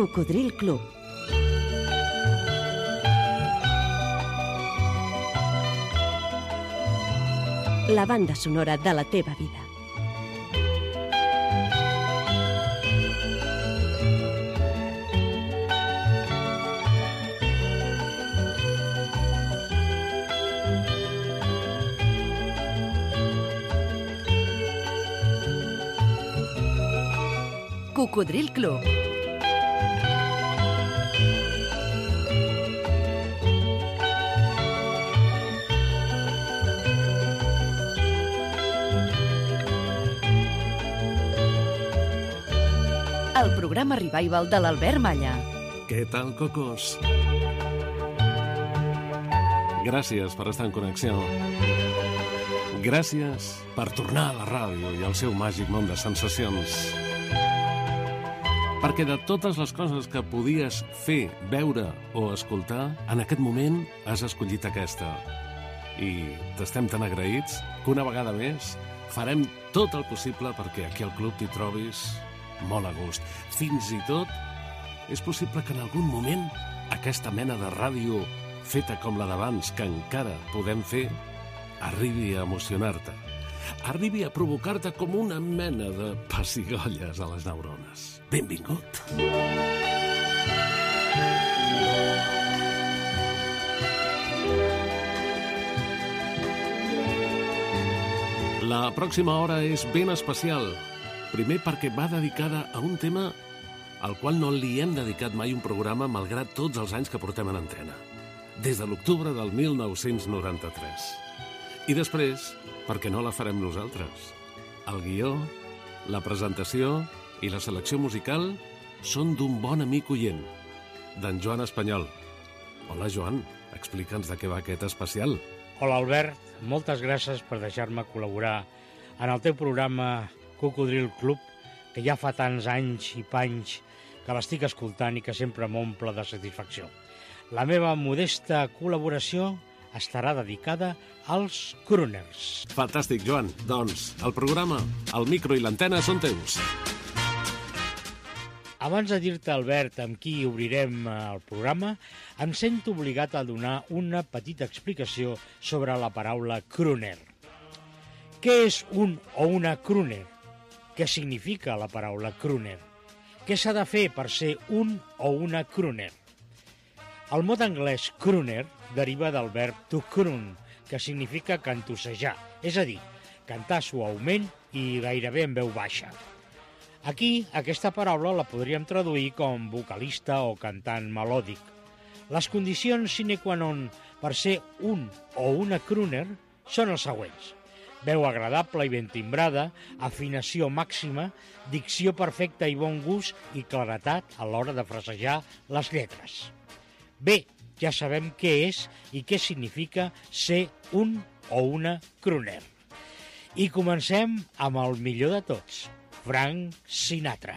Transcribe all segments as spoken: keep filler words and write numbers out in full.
Cocodril Club. La banda sonora de la teva vida. Cocodril Club. El programa Revival de l'Albert Malla. Què tal, cocos? Gràcies per estar en connexió. Gràcies per tornar a la ràdio i al seu màgic món de sensacions. Perquè de totes les coses que podies fer, veure o escoltar, en aquest moment has escollit aquesta. I t'estem tan agraïts que una vegada més farem tot el possible perquè aquí al club t'hi trobis molt a gust. Fins i tot és possible que en algun moment aquesta mena de ràdio feta com la d'abans, que encara podem fer, arribi a emocionar-te. Arribi a provocar-te com una mena de pessigolles a les neurones. Benvingut. La pròxima hora és ben especial. Primer perquè va dedicada a un tema al qual no li hem dedicat mai un programa malgrat tots els anys que portem en antena. Des de l'octubre del mil nou-cents noranta-tres. I després, perquè no la farem nosaltres. El guió, la presentació i la selecció musical són d'un bon amic oient, d'en Joan Espanyol. Hola, Joan, explica'ns de què va aquest especial. Hola, Albert, moltes gràcies per deixar-me col·laborar en el teu programa Cocodril Club, que ja fa tants anys i panys que l'estic escoltant i que sempre m'omple de satisfacció. La meva modesta col·laboració estarà dedicada als crooners. Fantàstic, Joan. Doncs el programa, el micro i l'antena són teus. Abans de dir-te, Albert, amb qui obrirem el programa, em sento obligat a donar una petita explicació sobre la paraula crooner. Què és un o una crooner? Què significa la paraula crooner? Què s'ha de fer per ser un o una crooner? El mot anglès crooner deriva del verb to croon, que significa cantossejar, és a dir, cantar suaument i gairebé en veu baixa. Aquí, aquesta paraula la podríem traduir com vocalista o cantant melòdic. Les condicions sine qua non per ser un o una crooner són els següents: veu agradable i ben timbrada, afinació màxima, dicció perfecta i bon gust i claretat a l'hora de frasejar les lletres. Bé, ja sabem què és i què significa ser un o una crooner. I comencem amb el millor de tots, Frank Sinatra.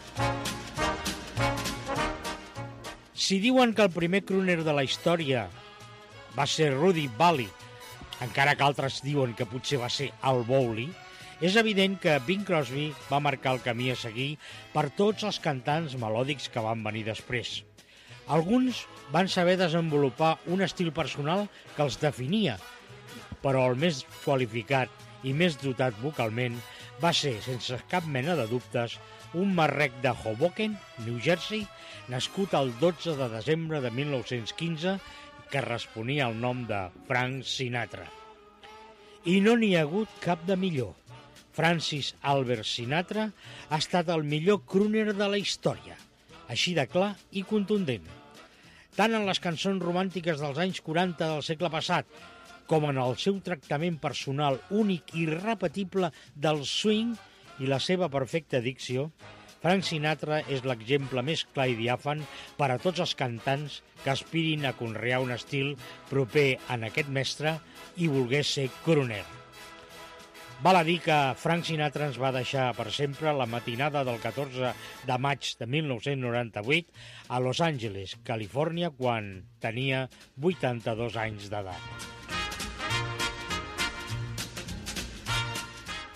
Si diuen que el primer crooner de la història va ser Rudy Vallee, encara que altres diuen que potser va ser Al Bowley, és evident que Bing Crosby va marcar el camí a seguir per tots els cantants melòdics que van venir després. Alguns van saber desenvolupar un estil personal que els definia, però el més qualificat i més dotat vocalment va ser, sense cap mena de dubtes, un marrec de Hoboken, New Jersey, nascut el dotze de desembre de mil nou-cents quinze, que responia al nom de Frank Sinatra. I no n'hi ha hagut cap de millor. Francis Albert Sinatra ha estat el millor crooner de la història, així de clar i contundent. Tant en les cançons romàntiques dels anys quaranta del segle passat, com en el seu tractament personal únic i irrepetible del swing i la seva perfecta dicció, Frank Sinatra és l'exemple més clar i diàfan per a tots els cantants que aspirin a conrear un estil proper en aquest mestre i volguer ser crooner. Val a dir que Frank Sinatra ens va deixar per sempre la matinada del catorze de maig de mil nou-cents noranta-vuit a Los Angeles, Califòrnia, quan tenia vuitanta-dos anys d'edat.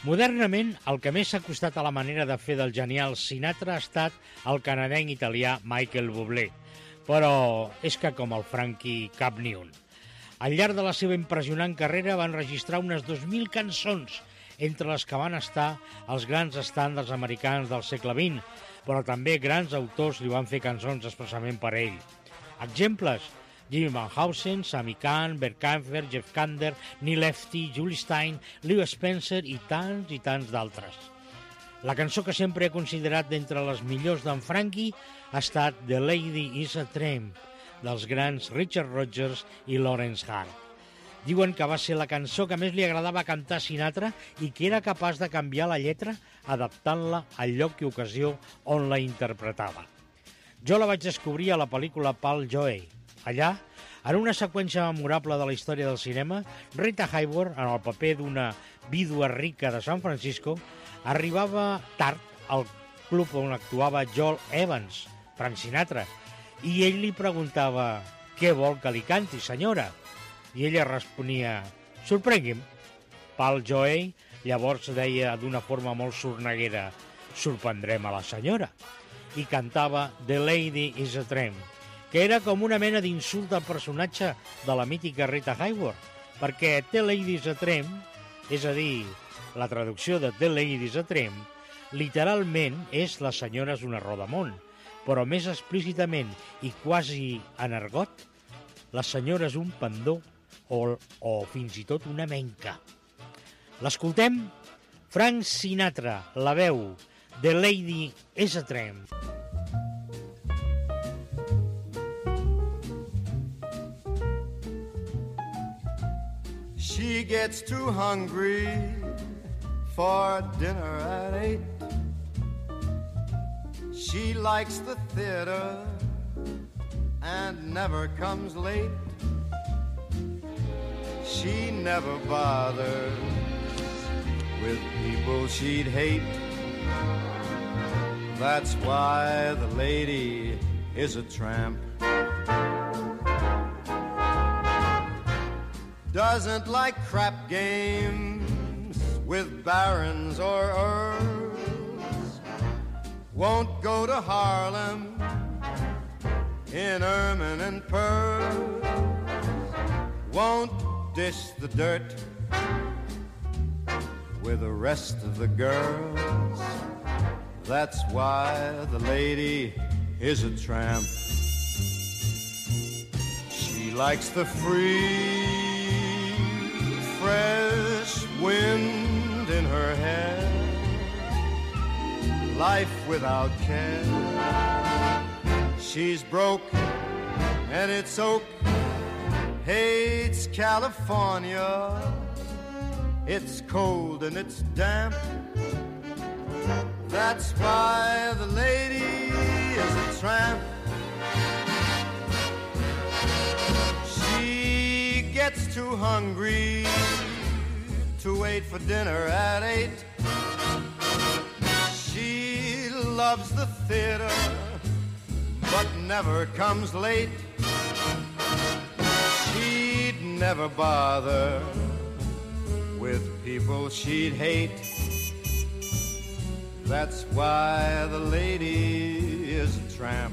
Modernament, el que més s'ha acostat a la manera de fer del genial Sinatra ha estat el canadenc italià Michael Bublé, però és que com el Frankie cap ni un. Al llarg de la seva impressionant carrera van registrar unes dos mil cançons, entre les que van estar els grans estàndards americans del segle vint, però també grans autors li van fer cançons expressament per a ell. Exemples: Jimmy Van Heusen, Sammy Cahn, Bert Kaempfer, Jeff Kander, Neil Lefty, Julie Stein, Leo Spencer i tants i tants d'altres. La cançó que sempre he considerat d'entre les millors d'en Frankie ha estat The Lady is a Tramp, dels grans Richard Rodgers i Lawrence Hart. Diuen que va ser la cançó que més li agradava cantar a Sinatra i que era capaç de canviar la lletra adaptant-la al lloc i ocasió on la interpretava. Jo la vaig descobrir a la pel·lícula Pal Joey. Allà, en una seqüència memorable de la història del cinema, Rita Hayworth, en el paper d'una vídua rica de San Francisco, arribava tard al club on actuava Joel Evans, Frank Sinatra, i ell li preguntava «Què vol que li canti, senyora?» I ella responia «Sorprengui'm». Pal Joey llavors deia d'una forma molt sorneguera «Sorprendrem a la senyora» i cantava «The Lady is a Tramp», que era com una mena d'insult al personatge de la mítica Rita Hayworth, perquè The Lady is a Tramp, és a dir, la traducció de The Lady is a Tramp, literalment és La senyora és una rodamont, però més explícitament i quasi en argot, la senyora és un pendó o, o fins i tot una menca. L'escoltem? Frank Sinatra, la veu, The Lady is a Tramp. She gets too hungry for dinner at eight. She likes the theater and never comes late. She never bothers with people she'd hate. That's why the lady is a tramp. Doesn't like crap games with barons or earls. Won't go to Harlem in ermine and pearls. Won't dish the dirt with the rest of the girls. That's why the lady is a tramp. She likes the free fresh wind in her hair, life without care. She's broke and it's oak, hates California. It's cold and it's damp. That's why the lady is a tramp. She gets too hungry to wait for dinner at eight. She loves the theater but never comes late. She'd never bother with people she'd hate. That's why the lady is a tramp.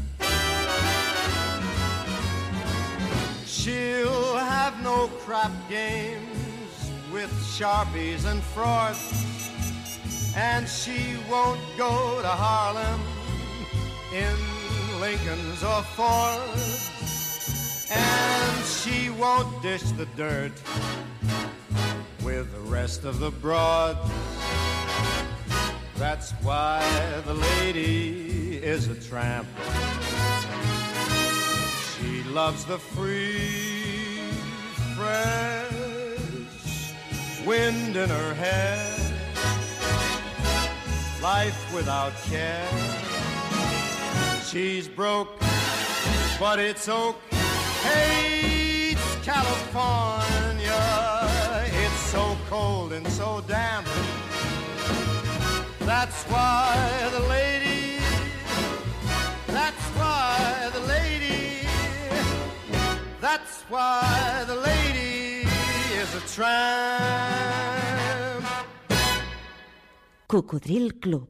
She'll have no crap games with Sharpies and frauds, and she won't go to Harlem in Lincolns or Fords, and she won't dish the dirt with the rest of the broads. That's why the lady is a tramp. She loves the free, fresh wind in her hair, life without care. She's broke, but it's oak, hates California. It's so cold and so damp. That's why the lady, that's why the lady, that's why the lady is a tramp. Cocodril Club.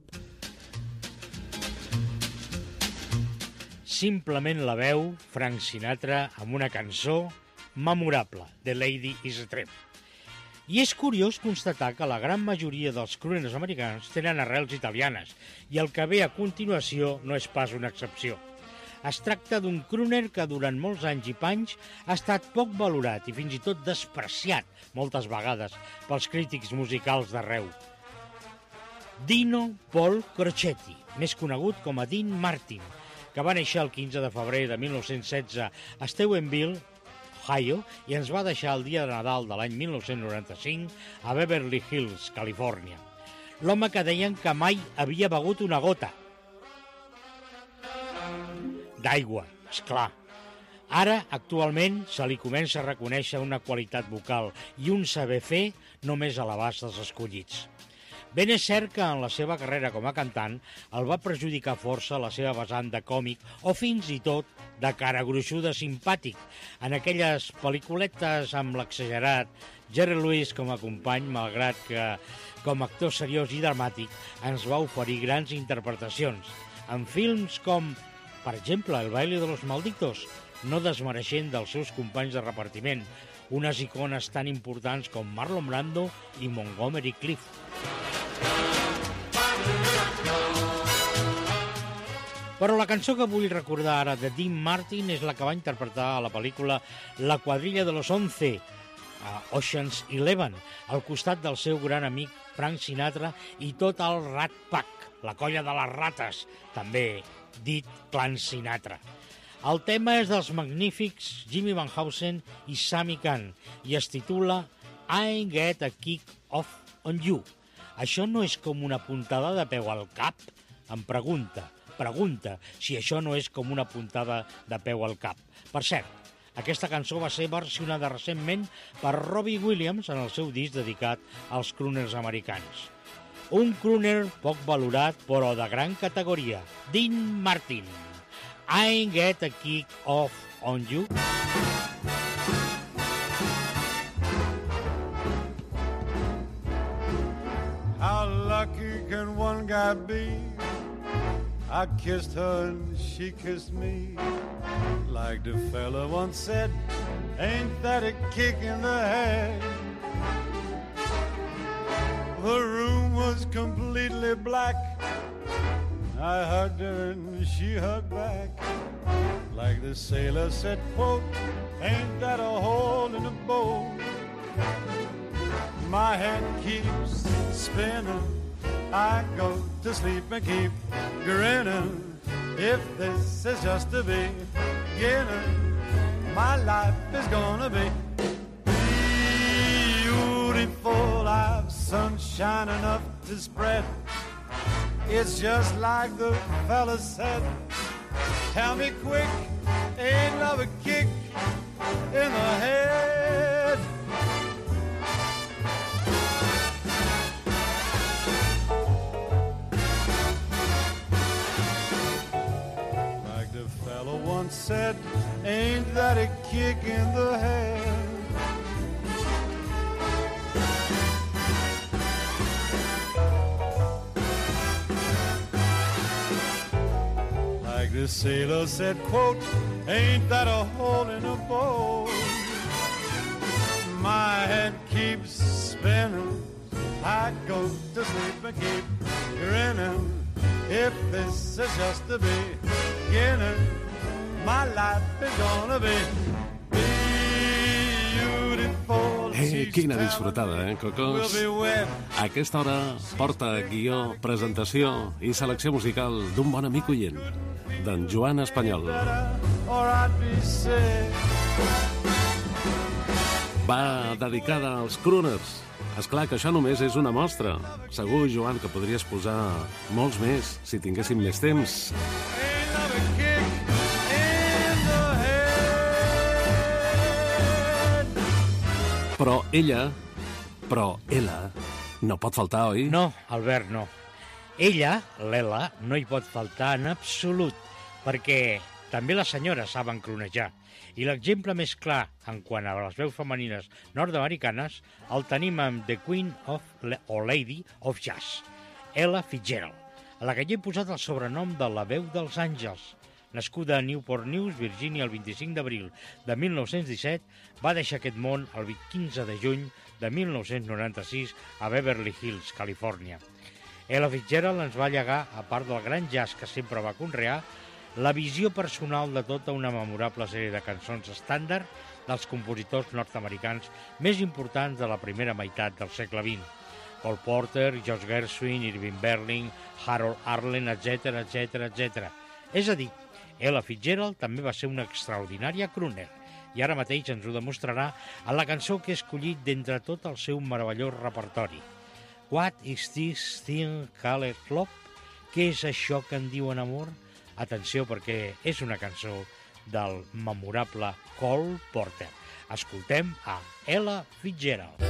Simplement la veu Frank Sinatra amb una cançó memorable, The Lady is a Tramp. I és curiós constatar que la gran majoria dels crooners americans tenen arrels italianes i el que ve a continuació no és pas una excepció. Es tracta d'un crooner que durant molts anys i panys ha estat poc valorat i fins i tot despreciat moltes vegades pels crítics musicals d'arreu. Dino Paul Crocetti, més conegut com a Dean Martin, que va néixer el quinze de febrer de mil nou-cents setze a Steubenville, Ohio, i ens va deixar el dia de Nadal de l'any mil nou-cents noranta-cinc a Beverly Hills, Califòrnia. L'home que deien que mai havia begut una gota d'aigua, esclar. Ara, actualment, se li comença a reconèixer una qualitat vocal i un saber fer només a l'abast dels escollits. Ben és cert que en la seva carrera com a cantant el va perjudicar força la seva vessant de còmic o fins i tot de cara gruixuda simpàtic en aquelles pel·lículetes amb l'exagerat Jerry Lewis com a company, malgrat que com a actor seriós i dramàtic ens va oferir grans interpretacions en films com, per exemple, El baile de los malditos, no desmereixent dels seus companys de repartiment, unes icones tan importants com Marlon Brando i Montgomery Clift. Però la cançó que vull recordar ara de Dean Martin és la que va interpretar a la pel·lícula La quadrilla de los once, a Ocean's Eleven, al costat del seu gran amic Frank Sinatra i tot el Rat Pack, la colla de les rates, també dit Clan Sinatra. El tema és dels magnífics Jimmy Van Heusen i Sammy Cahn i es titula I Get a Kick Off on You. Això no és com una puntada de peu al cap? Em pregunta, pregunta si això no és com una puntada de peu al cap. Per cert, aquesta cançó va ser versionada recentment per Robbie Williams en el seu disc dedicat als crooners americans. Un crooner poc valorat però de gran categoria, Dean Martin. I Get a Kick Off on You. How lucky can one guy be? I kissed her and she kissed me. Like the fella once said, ain't that a kick in the head? The room was completely black. I hugged her and she hugged back. Like the sailor said, quote, ain't that a hole in the boat? My head keeps spinning. I go to sleep and keep grinning. If this is just the beginning, my life is gonna be beautiful. I've sunshine enough to spread. It's just like the fella said. Tell me quick, ain't love a kick in the head? Like the fella once said, ain't that a kick in the head? The sailor said, quote, ain't that a hole in a boat? My head keeps spinning. I go to sleep and keep grinning. If this is just the beginning, my life is gonna be beautiful. Eh, quina disfrutada, eh, Cocos? A aquesta hora porta guió, presentació i selecció musical d'un bon amic oient, d'en Joan Espanyol. Va dedicada als crooners. Esclar que això només és una mostra. Segur, Joan, que podries posar molts més si tinguéssim més temps. Però ella, però ella, no pot faltar, oi? No, Albert, no. Ella, l'Ela, no hi pot faltar en absolut, perquè també les senyores saben cronejar. I l'exemple més clar en quant a les veus femenines nord-americanes el tenim amb The Queen of o Lady of Jazz. Ella Fitzgerald, a la que hi he posat el sobrenom de la veu dels àngels. Nascuda a Newport News, Virgínia, el vint-i-cinc d'abril de mil nou-cents disset, va deixar aquest món el quinze de juny de mil nou-cents noranta-sis a Beverly Hills, Califòrnia. Ella Fitzgerald ens va llegar, a part del gran jazz que sempre va conrear, la visió personal de tota una memorable sèrie de cançons estàndard dels compositors nord-americans més importants de la primera meitat del segle vint. Cole Porter, George Gershwin, Irving Berlin, Harold Arlen, etcètera, etcètera, etcètera. És a dir, Ella Fitzgerald també va ser una extraordinària crooner i ara mateix ens ho demostrarà a la cançó que he escollit d'entre tot el seu meravellós repertori. What is this thing called love? Què és això que en diuen amor? Atenció, perquè és una cançó del memorable Cole Porter. Escoltem a Ella Fitzgerald.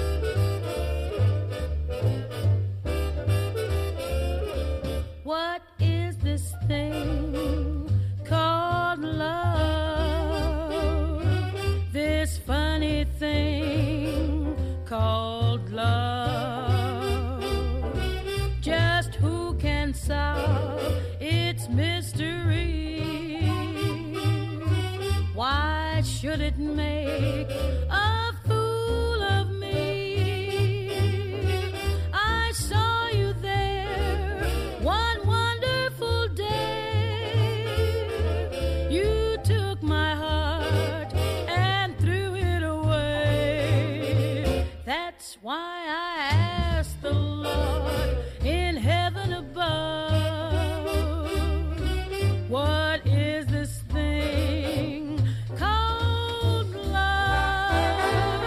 What is this thing called love? This funny thing called love. Just who can solve its mystery? Why should it make a fool of me? I saw you there one wonderful day. You took my heart and threw it away. That's why I asked the Lord in heaven above, what is this thing called love?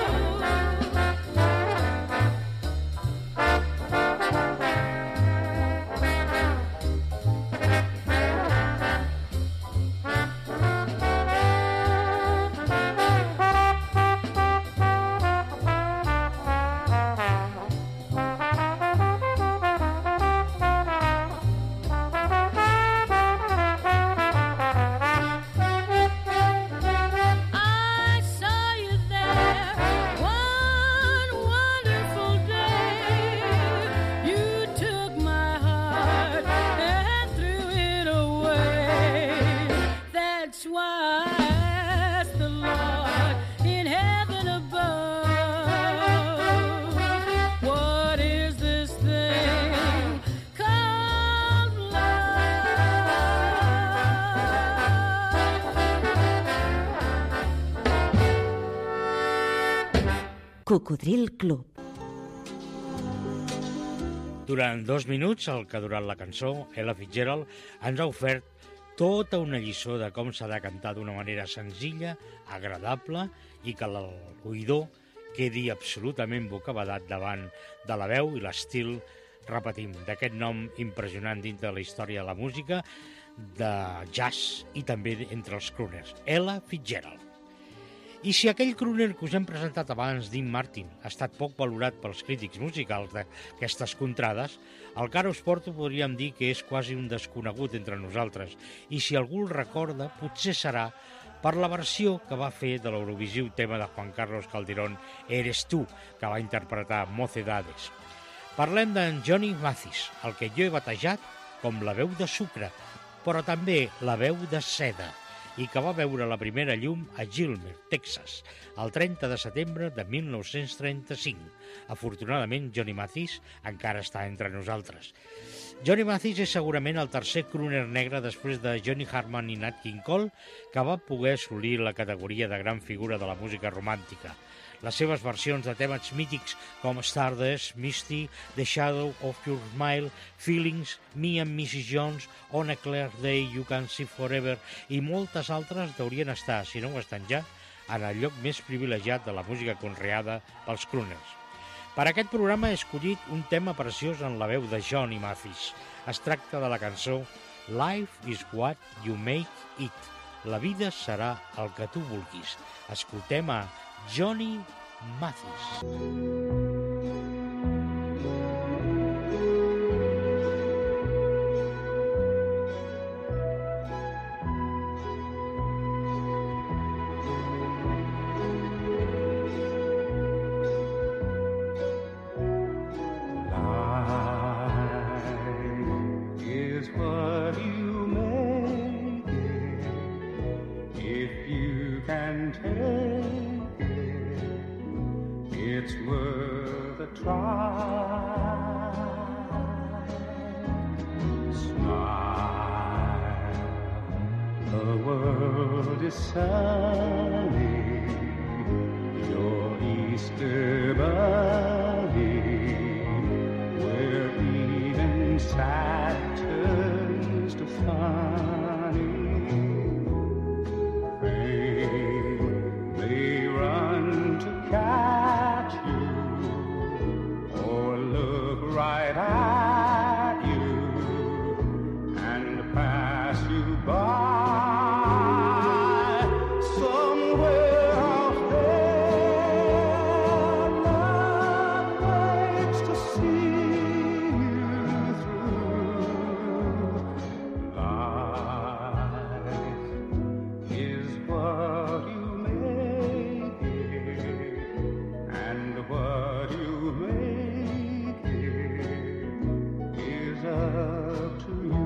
I saw you there one wonderful day. You took my heart and threw it away. That's why I asked the Lord in heaven above, what is this thing called love? Cocodril Club. Durant dos minuts, el que ha durat la cançó, Ella Fitzgerald ens ha ofert tota una lliçó de com s'ha de cantar d'una manera senzilla, agradable i que l'oïdor quedi absolutament bocabadat davant de la veu i l'estil, repetim, d'aquest nom impressionant dintre de la història de la música, de jazz i també entre els crooners, Ella Fitzgerald. I si aquell crooner que us hem presentat abans, Dean Martin, ha estat poc valorat pels crítics musicals d'aquestes contrades, el que ara us porto podríem dir que és quasi un desconegut entre nosaltres, i si algú el recorda, potser serà per la versió que va fer de l'Eurovisiu tema de Juan Carlos Calderón, Eres tu, que va interpretar Mocedades. Parlem d'en Johnny Mathis, el que jo he batejat com la veu de sucre, però també la veu de seda, i que va veure la primera llum a Gilmer, Texas, el trenta de setembre de mil nou-cents trenta-cinc. Afortunadament, Johnny Mathis encara està entre nosaltres. Johnny Mathis és segurament el tercer crooner negre després de Johnny Hartman i Nat King Cole que va poder assolir la categoria de gran figura de la música romàntica. Les seves versions de temes mítics com Stardust, Misty, The Shadow of Your Smile, Feelings, Me and missus Jones, On a Clear Day, You Can See Forever i moltes altres deurien estar, si no ho estan ja, en el lloc més privilegiat de la música conreada pels crooners. Per a aquest programa he escollit un tema preciós en la veu de Johnny Mathis. Es tracta de la cançó Life is what you make it. La vida serà el que tu vulguis. Escoltem a Johnny Mathis. Life it's worth a try. Smile, the world is sunny, your Easter bunny, where even sad turns to funny. They run to catch you or look right at you and pass you by. Somewhere out there, love waits to see you through. Life is what you make it, and what you make it is up to you.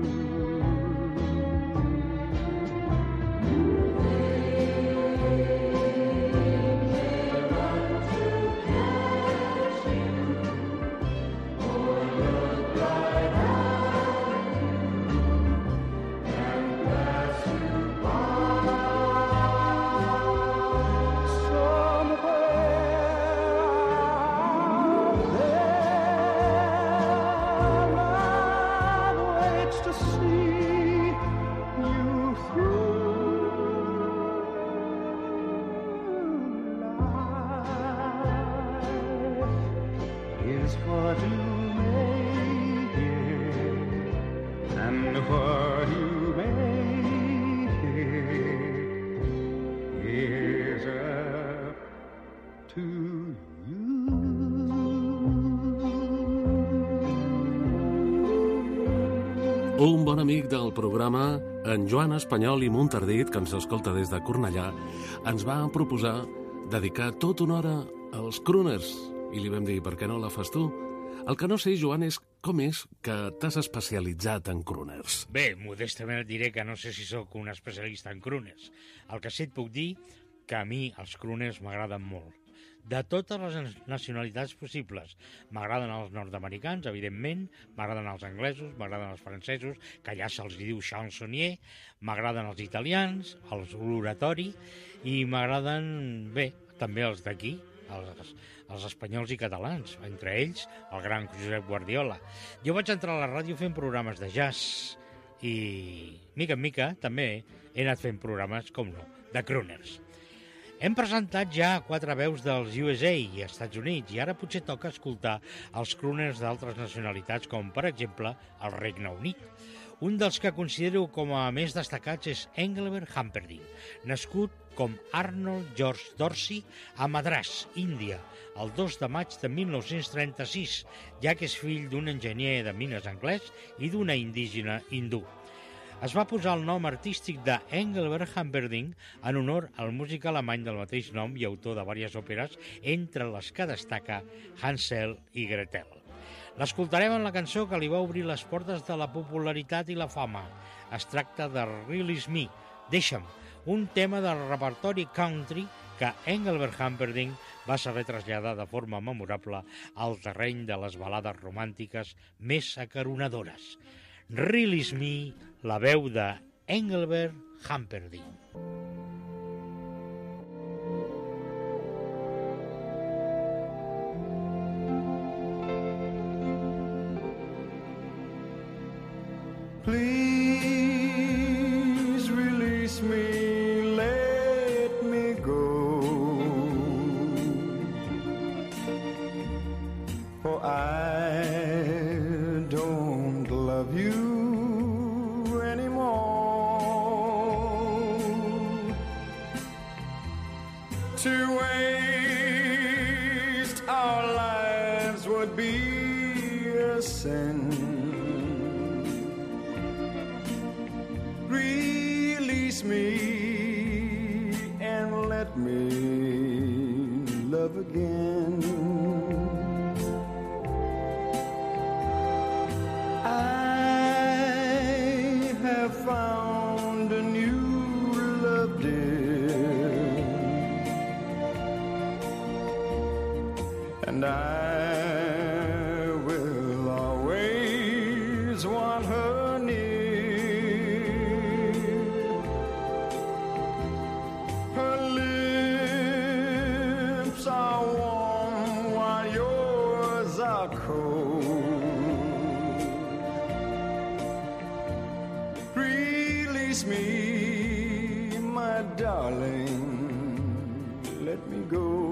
Is what you make it, and what you make it is up to you. Un bon amic del programa, en Joan Espanyol i Montardit, que ens escolta des de Cornellà, ens va proposar dedicar tota una hora als crooners. I li vam dir, per què no la fas tu? El que no sé, Joan, és com és que t'has especialitzat en crooners. Bé, modestament et diré que no sé si sóc un especialista en crooners. El que sí et puc dir que a mi els crooners m'agraden molt. De totes les nacionalitats possibles. M'agraden els nord-americans, evidentment, m'agraden els anglesos, m'agraden els francesos, que allà se'ls diu chansonnier, m'agraden els italians, els l'oratori, i m'agraden, bé, també els d'aquí, els, els espanyols i catalans, entre ells el gran Josep Guardiola. Jo vaig entrar a la ràdio fent programes de jazz i, mica en mica, també he anat fent programes, com no, de crooners. Hem presentat ja quatre veus dels U S A i Estats Units i ara potser toca escoltar els crooners d'altres nacionalitats, com per exemple el Regne Unit. Un dels que considero com a més destacats és Engelbert Humperdinck, nascut com Arnold George Dorsey a Madras, Índia, el dos de maig de mil nou-cents trenta-sis, ja que és fill d'un enginyer de mines anglès i d'una indígena hindú. Es va posar el nom artístic de Engelbert Humperdinck en honor al músic alemany del mateix nom i autor de diverses òperes, entre les que destaca Hansel i Gretel. L'escoltarem en la cançó que li va obrir les portes de la popularitat i la fama. Es tracta de Release Me, Deixa'm, un tema del repertori country que Engelbert Humperdinck va saber traslladar de forma memorable al terreny de les balades romàntiques més acaronadores. Release Me, la veu de Engelbert Humperdinck. Please release me, let me go, for I don't love you anymore. To waste our lives would be a sin. Release me and let me love again. I have found a new love, dear, and I will always want her near. Her lips are warm while yours are cold. Release me, my darling, let me go.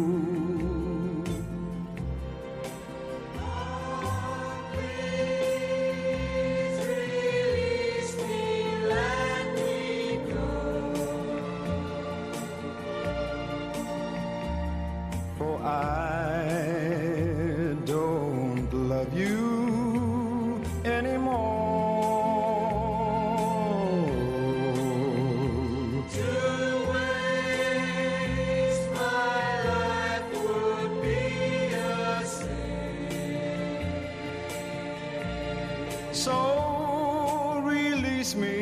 I don't love you anymore. To waste my life would be a sin. So release me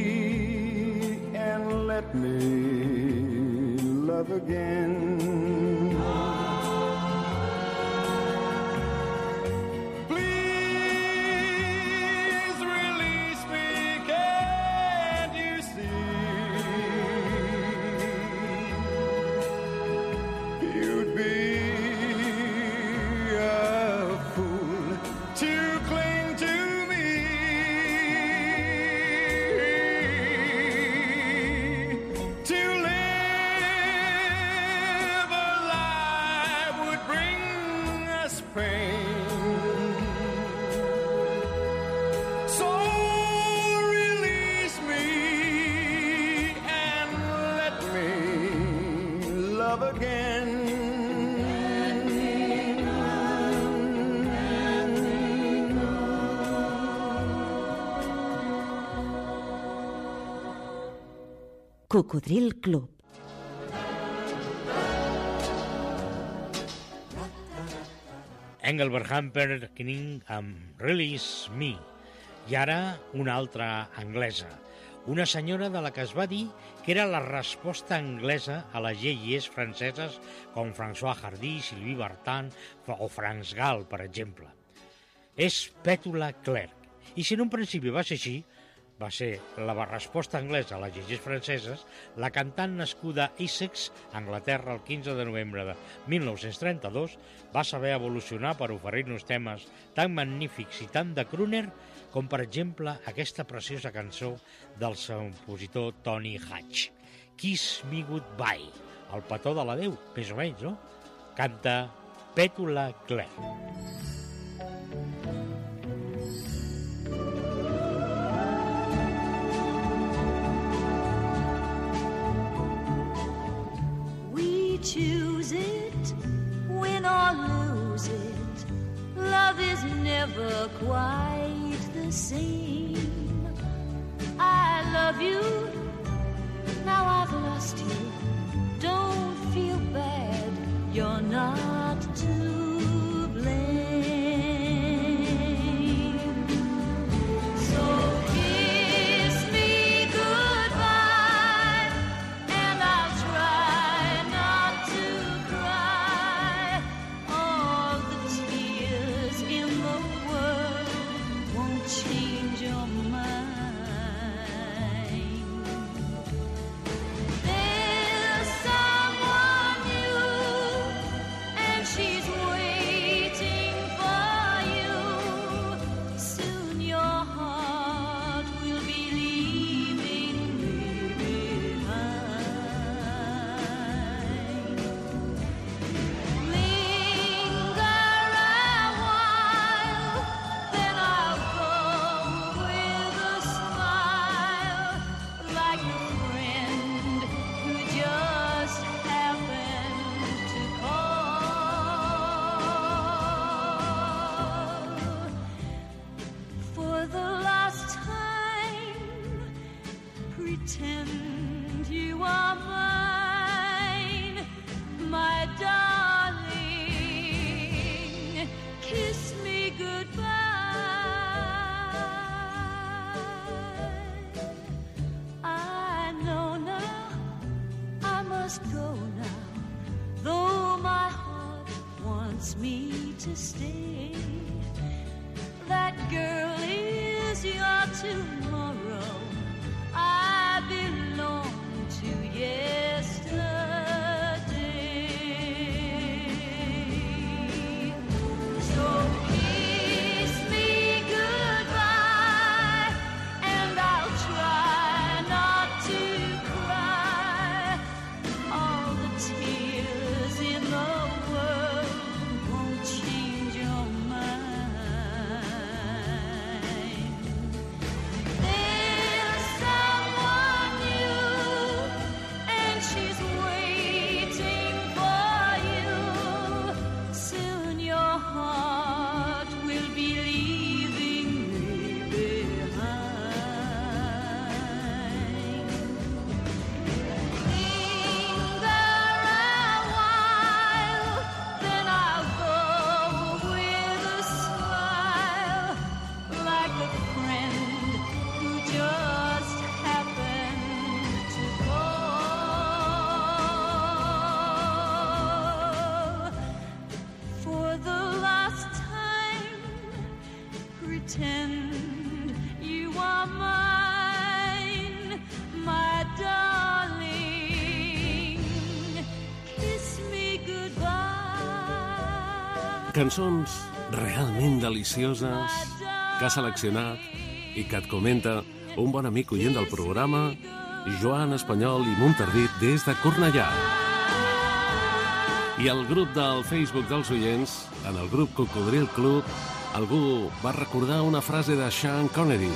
and let me love again. Cocodril Club. Engelbert Humperdinck amb Release Me. I ara una altra anglesa. Una senyora de la que es va dir que era la resposta anglesa a les lleis franceses com François Hardy, Sylvie Vartan o France Gall, per exemple. És Petula Clark. I si en un principi va ser així, va ser la resposta anglesa a les lleis franceses, la cantant nascuda a Essex, Anglaterra, el quinze de novembre de mil nou-cents trenta-dos, va saber evolucionar per oferir-nos temes tan magnífics i tan de crooner com, per exemple, aquesta preciosa cançó del compositor Tony Hatch, Kiss Me Goodbye, el petó de l'adeu, més o menys, no? Canta Petula Clark. Choose it, win or lose it. Love is never quite the same. I love you, now I've lost you. Don't feel bad, you're not to blame. So kiss me goodbye, and I'll try change your mind. There's some wants me to stay. That girl is your tomorrow. I belong to yesterday. So kiss me goodbye, and I'll try not to cry. All the tears in the world won't change your mind. There's someone new, and she's waiting for you. Soon your heart will be leaving me behind. Linger a while, then I'll go with a smile, like a friend who just happened to call. For the last time, pretend you are mine, my darling. Kiss me goodbye. Cançons realment delicioses que ha seleccionat i que et comenta un bon amic oient del programa, Joan Espanyol i Montardit des de Cornellà. I al grup del Facebook dels oients, en el grup Cocodril Club, algú va recordar una frase de Sean Connery.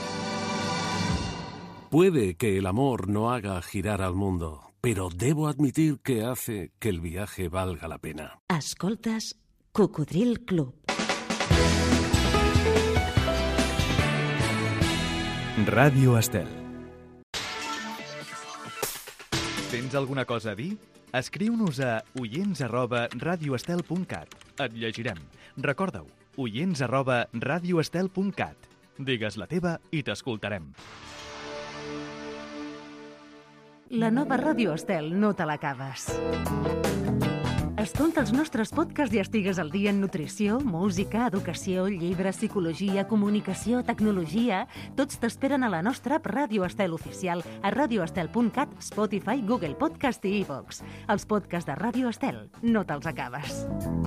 Puede que el amor no haga girar al mundo, pero debo admitir que hace que el viaje valga la pena. Escoltes Cocodril Club. Ràdio Estel. Tens alguna cosa a dir? Escriu-nos a oients arroba radioestel punt cat. Et llegirem. Recorda-ho, oients arroba radioestel punt cat. Digues la teva i t'escoltarem. La nova Ràdio Estel no te l'acabes. Escolta els nostres podcasts i estigues al dia en nutrició, música, educació, llibres, psicologia, comunicació, tecnologia. Tots t'esperen a la nostra app Ràdio Estel oficial a radioestel punt cat, Spotify, Google Podcast i iVoox. Els podcasts de Ràdio Estel no te'ls acabes.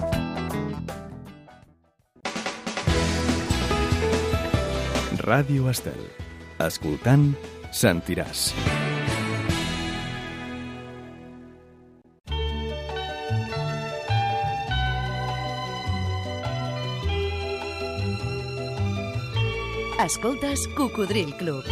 Ràdio Estel. Escoltant, sentiràs. Escoltes Cocodril Club.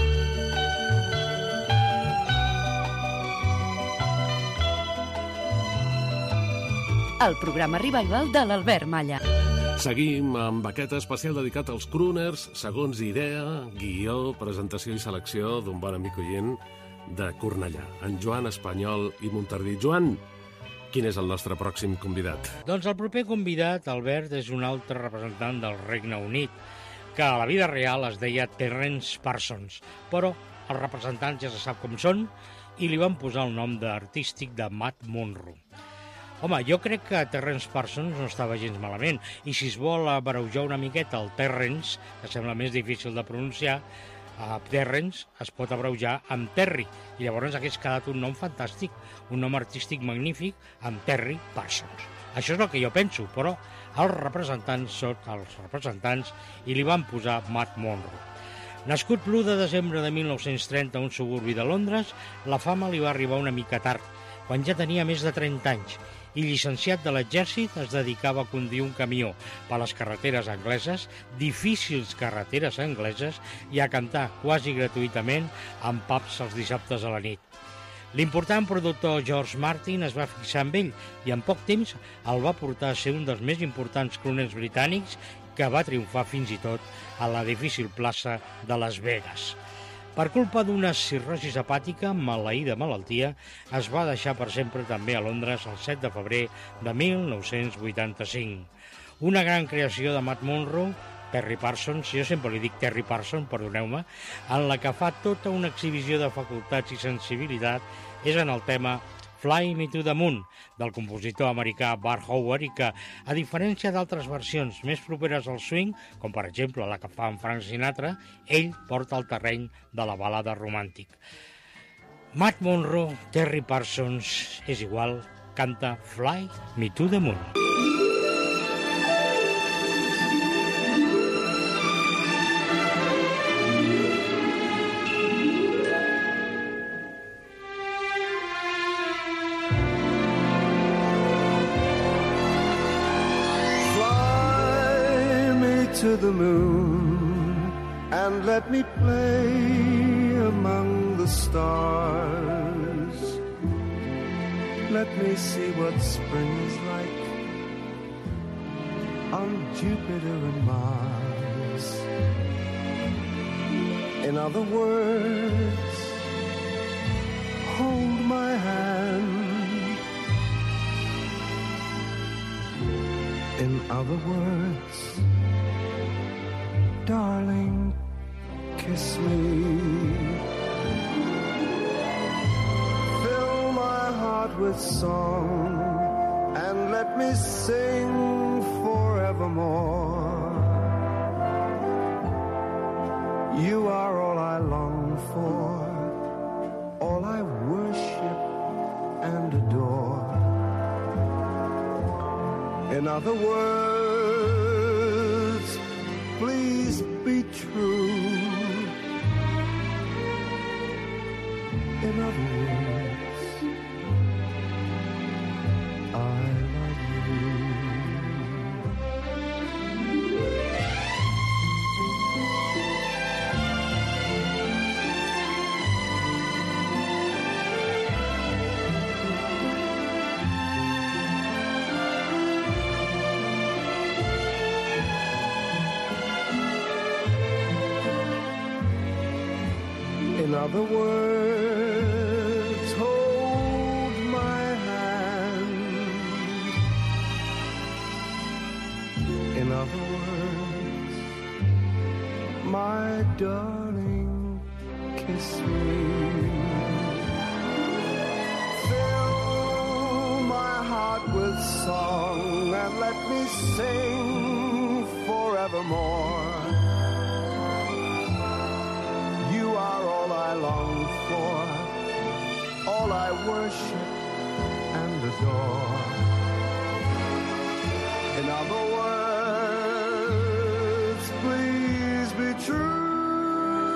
El programa revival de l'Albert Malla. Seguim amb aquest especial dedicat als crooners, segons idea, guió, presentació i selecció d'un bon amic oient de Cornellà, en Joan Espanyol i Montardit. Joan, quin és el nostre pròxim convidat? Doncs el proper convidat, Albert, és un altre representant del Regne Unit, que a la vida real es deia Terrence Parsons, però els representants ja se sap com són i li van posar el nom d'artístic de Matt Monro. Home, jo crec que Terrence Parsons no estava gens malament, i si es vol abreujar una miqueta el Terrence, que sembla més difícil de pronunciar, a Terrence es pot abreujar amb Terry, i llavors hagués quedat un nom fantàstic, un nom artístic magnífic, amb Terry Parsons. Això és el que jo penso, però els representants són els representants i li van posar Matt Monro. Nascut l'u de desembre de mil nou-cents trenta a un suburbi de Londres, la fama li va arribar una mica tard, quan ja tenia més de trenta anys, i llicenciat de l'exèrcit es dedicava a conduir un camió per les carreteres angleses, difícils carreteres angleses, i a cantar quasi gratuïtament en pubs els dissabtes a la nit. L'important productor George Martin es va fixar amb ell i en poc temps el va portar a ser un dels més importants crooners britànics, que va triomfar fins i tot a la difícil plaça de Las Vegas. Per culpa d'una cirrosi hepàtica, maleïda malaltia, es va deixar per sempre també a Londres el set de febrer de mil nou-cents vuitanta-cinc. Una gran creació de Matt Monro, Terry Parsons, jo sempre li dic Terry Parsons, perdoneu-me, en la que fa tota una exhibició de facultats i sensibilitat, és en el tema Fly Me to the Moon, del compositor americà Bart Howard, i que, a diferència d'altres versions més properes al swing, com per exemple la que fa en Frank Sinatra, ell porta al terreny de la balada romàntic. Matt Monro, Terry Parsons, és igual, canta Fly Me to the Moon. Fly me to the moon and let me play among the stars. Let me see what spring is like on Jupiter and Mars. In other words, hold my hand. In other words, darling, kiss me. With song and let me sing forevermore. You are all I long for, all I worship and adore. In other words, please be true. In other words, in other words, hold my hand. In other words, my darling, kiss me. Fill my heart with song and let me sing forevermore. I long for, all I worship and adore. In other words, please be true.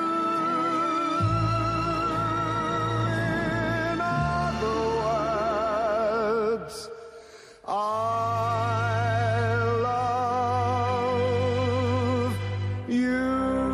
In other words, I love you.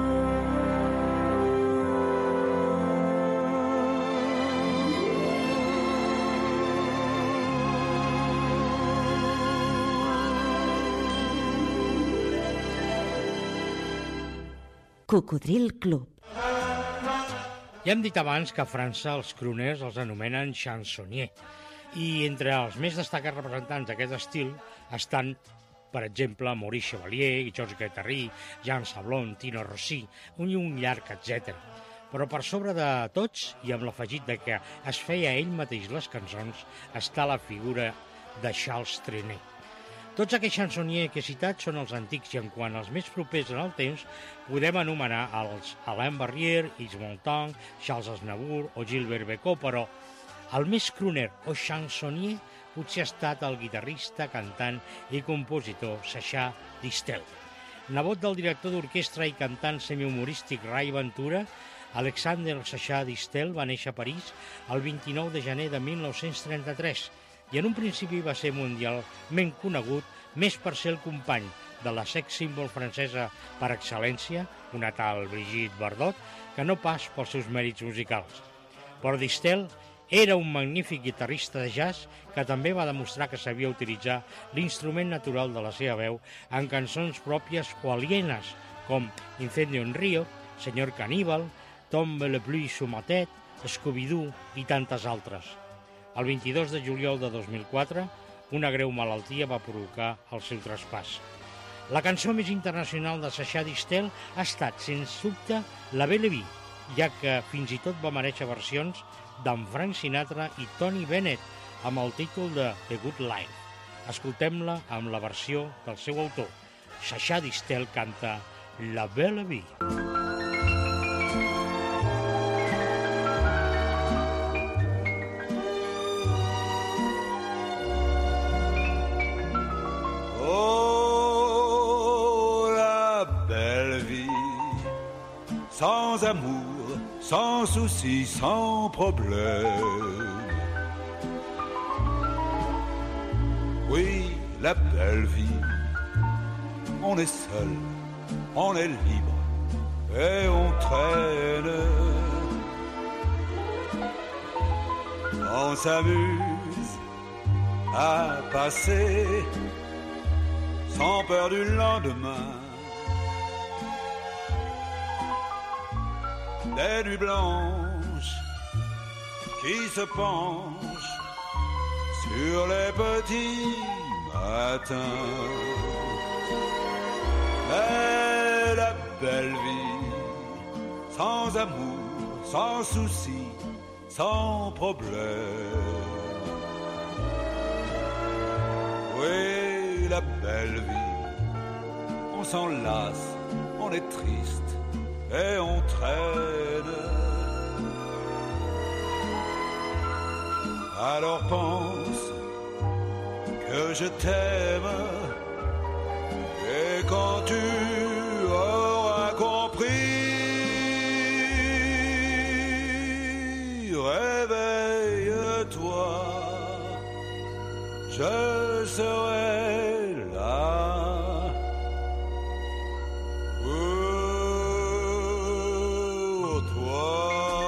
Cocodril Club. Ja hem dit abans que a França els crooners els anomenen chansonniers, i entre els més destacats representants d'aquest estil estan, per exemple, Maurice Chevalier, Georges Guattari, Jean Sablon, Tino Rossi, un i un llarg, etcètera. Però per sobre de tots, i amb l'afegit de que es feia ell mateix les cançons, està la figura de Charles Trenet. Tots aquests chansonniers que he citat són els antics i en quant als més propers en el temps podem anomenar els Alain Barrière, Yves Montand, Charles Aznavour o Gilbert Bécaud, però el més crooner o chansonnier potser ha estat el guitarrista, cantant i compositor Sacha Distel. Nebot del director d'orquestra i cantant semihumorístic Ray Ventura, Alexander Sacha Distel va néixer a París el vint-i-nou de gener de mil nou-cents trenta-tres i en un principi va ser mundialment conegut més per ser el company de la sex symbol francesa per excel·lència, una tal Brigitte Bardot, que no pas pels seus mèrits musicals. Però Distel era un magnífic guitarrista de jazz que també va demostrar que sabia utilitzar l'instrument natural de la seva veu en cançons pròpies o alienes, com Incendio en Rio, Senyor Caníbal, Tombe le pluie sur ma tête, Scooby-Doo i tantes altres. El vint-i-dos de juliol de dos mil quatre, una greu malaltia va provocar el seu traspàs. La cançó més internacional de Sacha Distel ha estat, sens dubte, La Belle Vie, ja que fins i tot va mereixer versions d'en Frank Sinatra i Tony Bennett, amb el títol de The Good Life. Escoltem-la amb la versió del seu autor. Sacha Distel canta La Belle Vie. Oh, la belle vie, sans amour, sans souci, sans problème. Oui, la belle vie, on est seul, on est libre et on traîne. On s'amuse à passer sans peur du lendemain. Des nuits blanches qui se penchent sur les petits matins. Mais la belle vie, sans amour, sans souci, sans problème. Oui, la belle vie, on s'enlace, on est triste et on traîne. Alors pense que je t'aime, et quand tu auras compris, réveille-toi, je serai là pour toi.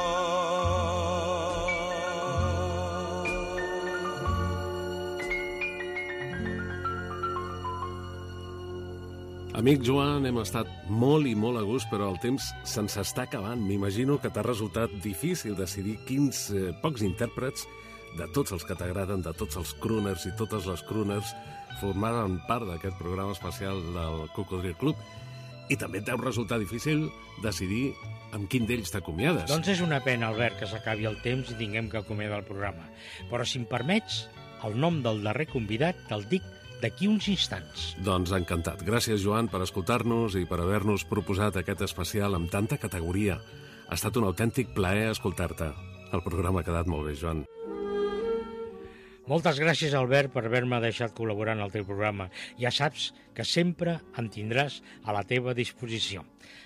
Amic Joan, hem estat molt i molt a gust, però el temps se'ns està acabant. M'imagino que t'ha resultat difícil decidir quins eh, pocs intèrprets de tots els que t'agraden, de tots els crooners i totes les crooners, formaven part d'aquest programa especial del Cocodril Club. I també t'ha resultat difícil decidir amb quin d'ells t'acomiades. Doncs és una pena, Albert, que s'acabi el temps i tinguem que acomiadar el programa. Però, si em permets, el nom del darrer convidat te'l dic d'aquí uns instants. Doncs encantat. Gràcies, Joan, per escoltar-nos i per haver-nos proposat aquest especial amb tanta categoria. Ha estat un autèntic plaer escoltar-te. El programa ha quedat molt bé, Joan. Moltes gràcies, Albert, per haver-me deixat col·laborar en el teu programa. Ja saps que sempre em tindràs a la teva disposició.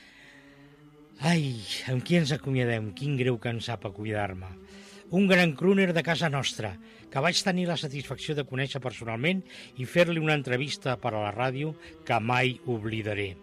Ai, amb qui ens acomiadem? Quin greu que em sap acomiadar-me. Un gran crooner de casa nostra, que vaig tenir la satisfacció de conèixer personalment i fer-li una entrevista per a la ràdio que mai oblidaré.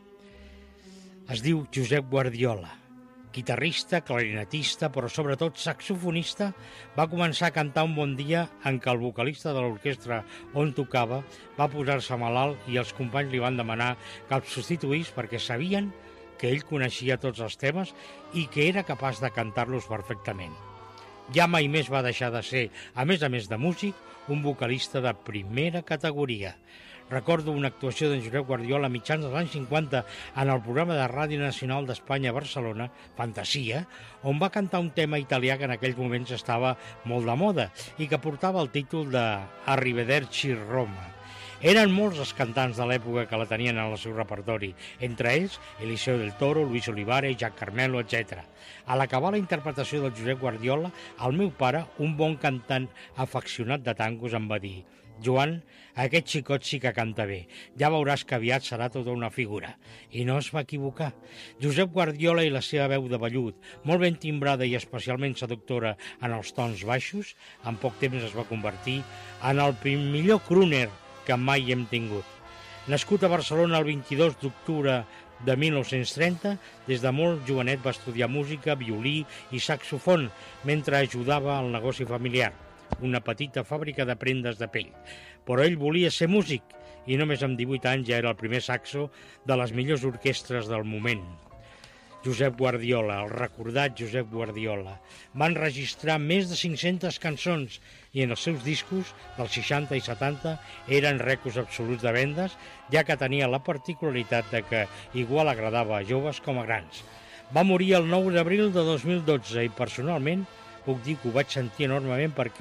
Es diu Josep Guardiola. Guitarrista, clarinetista, però sobretot saxofonista, va començar a cantar un bon dia en què el vocalista de l'orquestra on tocava va posar-se malalt i els companys li van demanar que el substituís perquè sabien que ell coneixia tots els temes i que era capaç de cantar-los perfectament. Ja mai més va deixar de ser, a més a més de músic, un vocalista de primera categoria. Recordo una actuació d'en Josep Guardiola a mitjans dels anys cinquanta en el programa de Ràdio Nacional d'Espanya a Barcelona, Fantasia, on va cantar un tema italià que en aquells moments estava molt de moda i que portava el títol de Arrivederci Roma. Eren molts els cantants de l'època que la tenien en el seu repertori, entre ells Eliseo del Toro, Luis Olivares, Jack Carmelo, etcètera. A l'acabar la interpretació del Josep Guardiola, el meu pare, un bon cantant afeccionat de tangos, em va dir: Joan, aquest xicot sí que canta bé. Ja veuràs que aviat serà tota una figura. I no es va equivocar. Josep Guardiola i la seva veu de vellut, molt ben timbrada i especialment seductora en els tons baixos, en poc temps es va convertir en el millor crooner que mai hem tingut. Nascut a Barcelona el vint-i-dos d'octubre de mil nou-cents trenta, des de molt jovenet va estudiar música, violí i saxofon mentre ajudava al negoci familiar, una petita fàbrica de prendes de pell. Però ell volia ser músic i només amb divuit anys ja era el primer saxo de les millors orquestres del moment. Josep Guardiola, el recordat Josep Guardiola, va enregistrar més de cinc-centes cançons i en els seus discos dels seixanta i setanta eren rècords absoluts de vendes, ja que tenia la particularitat de que igual agradava a joves com a grans. Va morir el nou d'abril de dos mil dotze i personalment puc dir que ho vaig sentir enormement perquè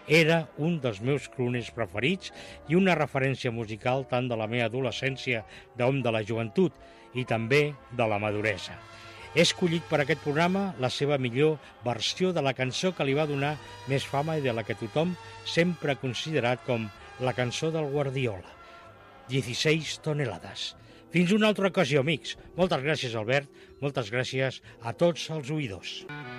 Era un dels meus crooners preferits i una referència musical tant de la meva adolescència d'hom de la joventut i també de la maduresa. He escollit per aquest programa la seva millor versió de la cançó que li va donar més fama i de la que tothom sempre ha considerat com la cançó del Guardiola, dieciséis toneladas. Fins una altra ocasió, amics. Moltes gràcies, Albert. Moltes gràcies a tots els oïdors.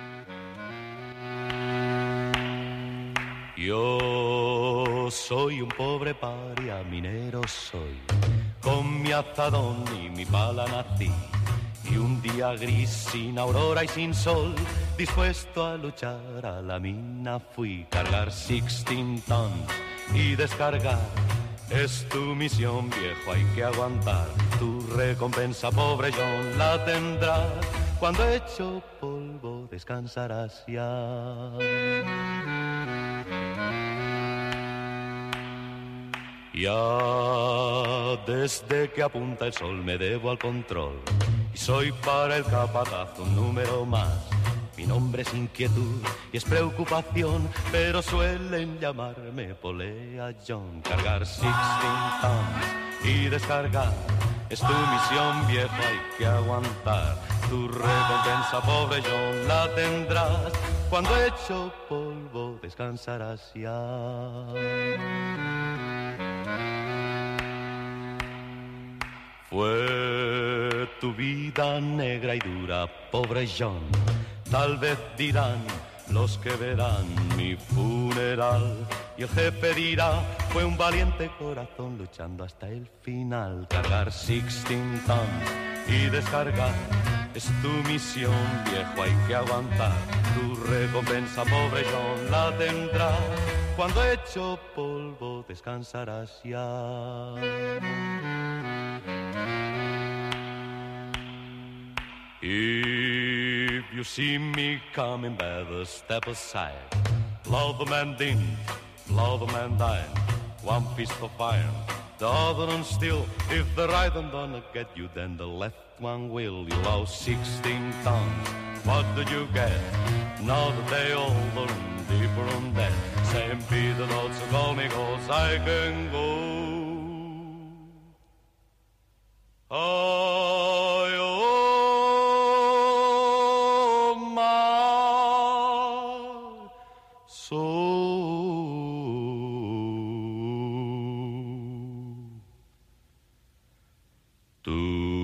Yo soy un pobre paria, minero soy, con mi azadón y mi pala nací. Y un día gris, sin aurora y sin sol, dispuesto a luchar a la mina fui. Cargar sixteen tons y descargar es tu misión, viejo, hay que aguantar. Tu recompensa, pobre John, la tendrás. Cuando hecho polvo descansarás ya. Ya desde que apunta el sol me debo al control y soy para el capataz un número más. Mi nombre es inquietud y es preocupación, pero suelen llamarme Polea John. Cargar sixteen tons y descargar es tu misión, viejo, hay que aguantar. Tu recompensa, pobre John, la tendrás. Cuando hecho polvo descansarás ya. Fue tu vida negra y dura, pobre John. Tal vez dirán los que verán mi funeral. Y el jefe dirá, fue un valiente corazón luchando hasta el final. Cargar sixteen tons y descargar es tu misión, viejo, hay que aguantar. Tu recompensa, pobre John, la tendrás. Cuando hecho polvo descansarás ya. If you see me coming, better step aside. Blow the man din, blow the man down. One fist of iron, the other on steel. If the right one gonna get you, then the left one will. You lost sixteen tons, what did you get? Now the day older and deeper on that. Saint Peter notes so call me cause I can go. Oh, oh, my soul. To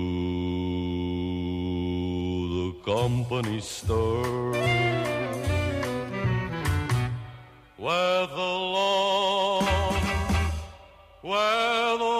the company store where the Lord, where the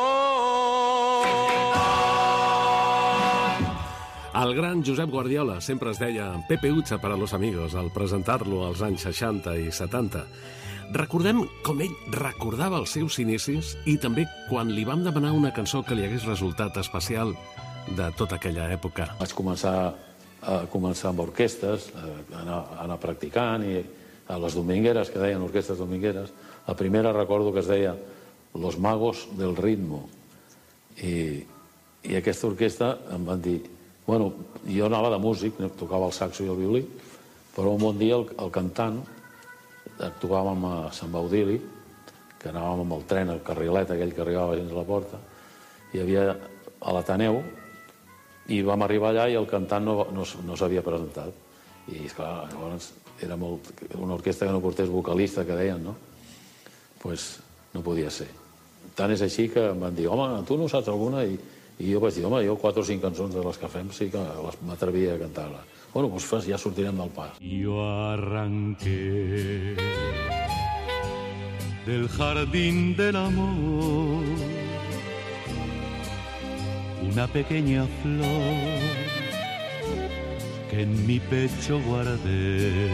El gran Josep Guardiola sempre es deia Pepe Ucha para los amigos al presentar-lo als anys seixanta i setanta. Recordem com ell recordava els seus inicis i també quan li vam demanar una cançó que li hagués resultat especial de tota aquella època. Vaig començar a començar amb orquestes, a anar, a anar practicant, i a les domingueres, que deien orquestes domingueres. La primera recordo que es deia Los Magos del Ritmo. I, i aquesta orquestra em van dir... Bueno, jo anava de músic, tocava el saxo i el violí, però un bon dia el, el cantant, actuàvem a Sant Baudili, que anàvem amb el tren, el carrilet aquell que arribava dins la porta, hi havia a l'Ateneu, i vam arribar allà i el cantant no, no, no s'havia presentat. I, esclar, llavors era molt, una orquestra que no portés vocalista, que deien, no? Doncs pues no podia ser. Tant és així que em van dir, home, tu no saps alguna? I, i jo vaig dir, home, jo quatre o cinc cançons de les que fem sí que m'atrevia a cantar-les. Bueno, doncs pues, ja sortirem del pas. Yo arranqué del jardín del amor una pequeña flor que en mi pecho guardé.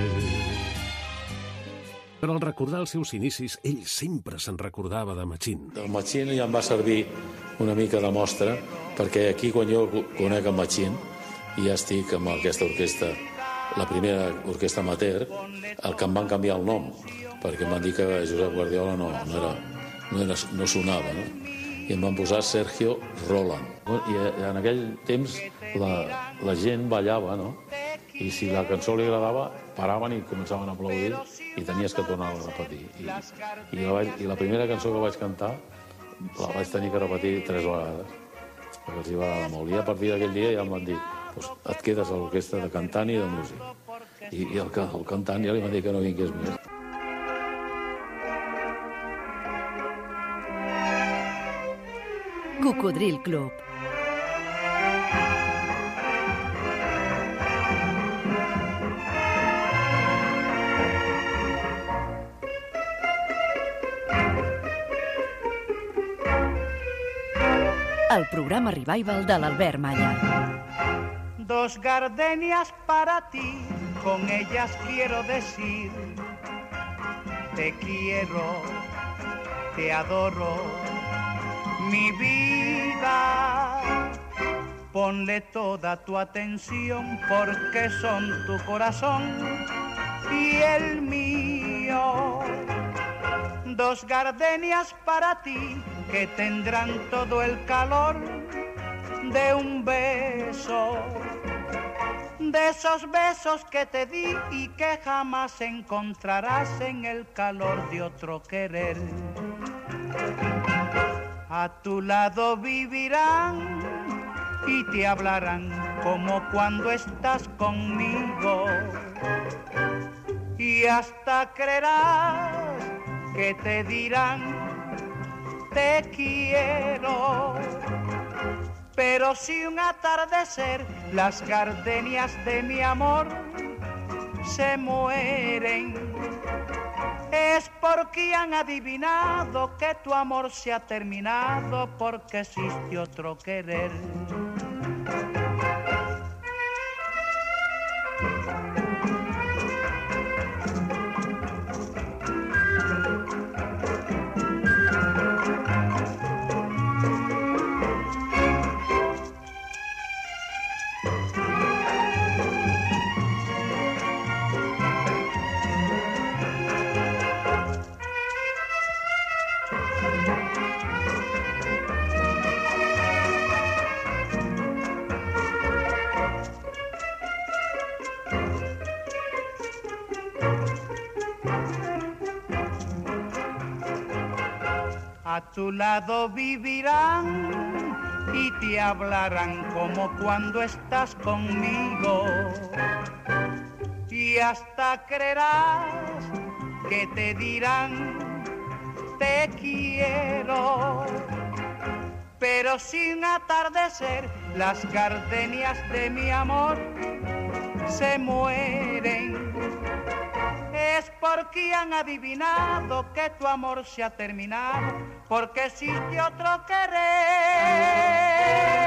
Però al recordar els seus inicis, ell sempre se'n recordava de Machín. Del Machín ja em va servir una mica de mostra, perquè aquí, quan jo conec el Machín, i ja estic amb aquesta orquestra, la primera orquestra amateur, el que em van canviar el nom, perquè em van dir que Josep Guardiola no, no, era, no, era, no sonava, no? I em van posar Sergio Roland. I en aquell temps la, la gent ballava, no? I si la cançó li agradava, paraven i començaven a aplaudir i tenies que tornar a repetir. I, i, la, vaig, I la primera cançó que vaig cantar la vaig tenir que repetir tres vegades, perquè els hi va agradar molt. I a partir d'aquell dia ja em van dir, pues, et quedes a l'orquestra de cantant i de músic. I, i el, el cantant ja li van dir que no vingués més. Cocodril Club. El programa Revival de l'Albert Malla. Dos gardenias para ti, con ellas quiero decir, te quiero, te adoro, mi vida. Ponle toda tu atención porque son tu corazón y el mío. Dos gardenias para ti que tendrán todo el calor de un beso, de esos besos que te di y que jamás encontrarás en el calor de otro querer. A tu lado vivirán y te hablarán como cuando estás conmigo, y hasta creerás que te dirán te quiero. Pero si un atardecer las gardenias de mi amor se mueren, es porque han adivinado que tu amor se ha terminado, porque existe otro querer. A tu lado vivirán y te hablarán como cuando estás conmigo, y hasta creerás que te dirán te quiero. Pero sin atardecer las gardenias de mi amor se mueren, es porque han adivinado que tu amor se ha terminado, porque existe otro querer.